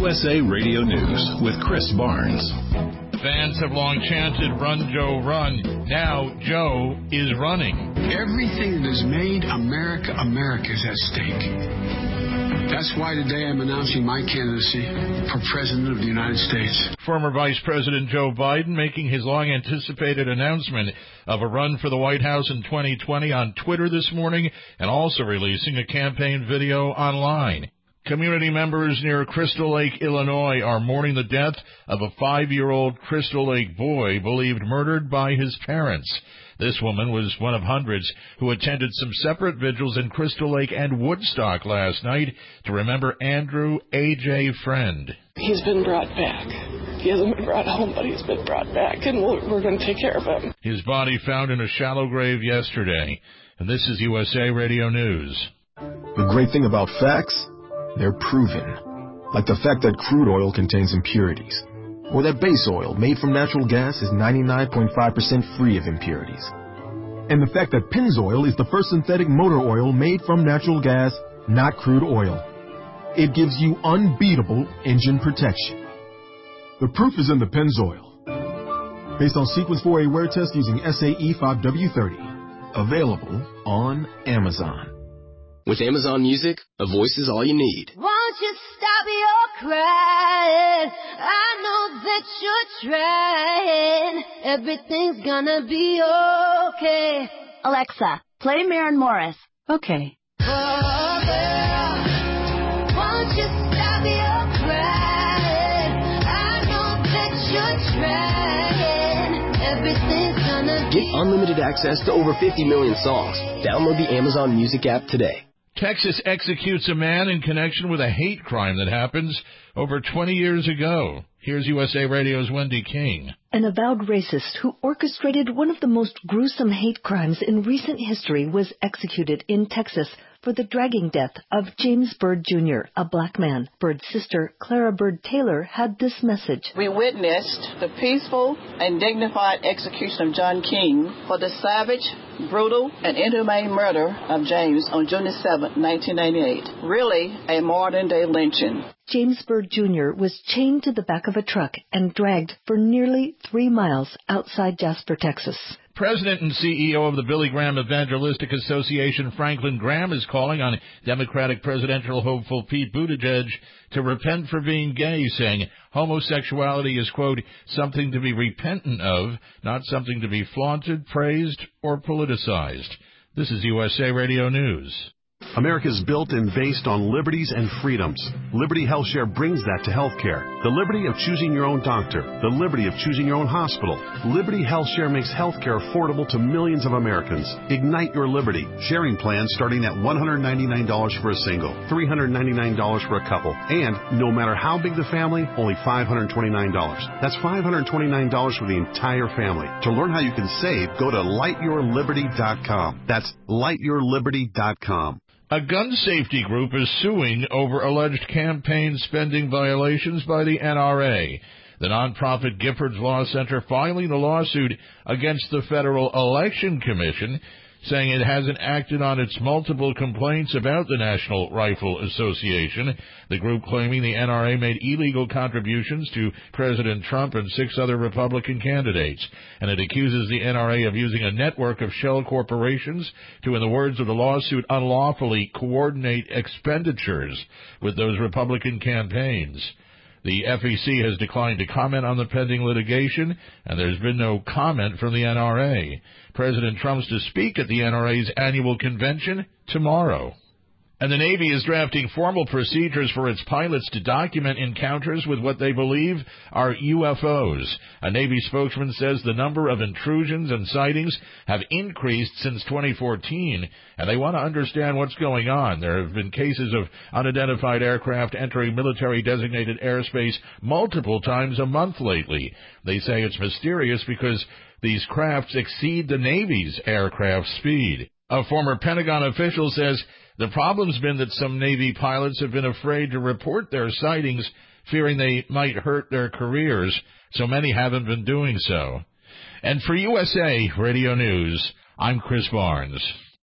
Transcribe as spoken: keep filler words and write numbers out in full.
U S A Radio News with Chris Barnes. Fans have long chanted, "Run, Joe, run." Now, Joe is running. Everything that has made America America is at stake. That's why today I'm announcing my candidacy for President of the United States. Former Vice President Joe Biden making his long-anticipated announcement of a run for the White House in twenty twenty on Twitter this morning, and also releasing a campaign video online. Community members near Crystal Lake, Illinois, are mourning the death of a five-year-old Crystal Lake boy believed murdered by his parents. This woman was one of hundreds who attended some separate vigils in Crystal Lake and Woodstock last night to remember Andrew A J Friend. He's been brought back. He hasn't been brought home, but he's been brought back, and we're, we're going to take care of him. His body found in a shallow grave yesterday. And this is U S A Radio News. The great thing about facts, they're proven. Like the fact that crude oil contains impurities, or that base oil made from natural gas is ninety-nine point five percent free of impurities. And the fact that Pennzoil is the first synthetic motor oil made from natural gas, not crude oil. It gives you unbeatable engine protection. The proof is in the Pennzoil. Based on Sequence four A wear test using S A E five W thirty. Available on Amazon. With Amazon Music, a voice is all you need. Won't you stop your crying? I know that you're trying. Everything's gonna be okay. Alexa, play Maren Morris. Okay. Oh, girl, won't you stop your crying? I know that you're trying. Everything's gonna be Get unlimited access to over fifty million songs. Download the Amazon Music app today. Texas executes a man in connection with a hate crime that happens over twenty years ago. Here's U S A Radio's Wendy King. An avowed racist who orchestrated one of the most gruesome hate crimes in recent history was executed in Texas for the dragging death of James Byrd Junior, a black man. Byrd's sister, Clara Byrd Taylor, had this message. We witnessed the peaceful and dignified execution of John King for the savage, brutal, and inhumane murder of James on June seventh, nineteen ninety-eight. Really a modern-day lynching. James Byrd Junior was chained to the back of a truck and dragged for nearly three miles outside Jasper, Texas. President and C E O of the Billy Graham Evangelistic Association, Franklin Graham, is calling on Democratic presidential hopeful Pete Buttigieg to repent for being gay, saying homosexuality is, quote, something to be repentant of, not something to be flaunted, praised, or politicized. This is U S A Radio News. America is built and based on liberties and freedoms. Liberty HealthShare brings that to healthcare. The liberty of choosing your own doctor. The liberty of choosing your own hospital. Liberty HealthShare makes healthcare affordable to millions of Americans. Ignite your liberty. Sharing plans starting at one hundred ninety-nine dollars for a single, three hundred ninety-nine dollars for a couple, and no matter how big the family, only five hundred twenty-nine dollars. That's five hundred twenty-nine dollars for the entire family. To learn how you can save, go to light your liberty dot com. That's light your liberty dot com. A gun safety group is suing over alleged campaign spending violations by the N R A. The nonprofit Giffords Law Center filing a lawsuit against the Federal Election Commission, saying it hasn't acted on its multiple complaints about the National Rifle Association. The group claiming the N R A made illegal contributions to President Trump and six other Republican candidates. And it accuses the N R A of using a network of shell corporations to, in the words of the lawsuit, unlawfully coordinate expenditures with those Republican campaigns. The F E C has declined to comment on the pending litigation, and there's been no comment from the N R A. President Trump's to speak at the N R A's annual convention tomorrow. And the Navy is drafting formal procedures for its pilots to document encounters with what they believe are U F Os. A Navy spokesman says the number of intrusions and sightings have increased since twenty fourteen, and they want to understand what's going on. There have been cases of unidentified aircraft entering military-designated airspace multiple times a month lately. They say it's mysterious because these crafts exceed the Navy's aircraft speed. A former Pentagon official says the problem's been that some Navy pilots have been afraid to report their sightings, fearing they might hurt their careers, so many haven't been doing so. And for U S A Radio News, I'm Chris Barnes.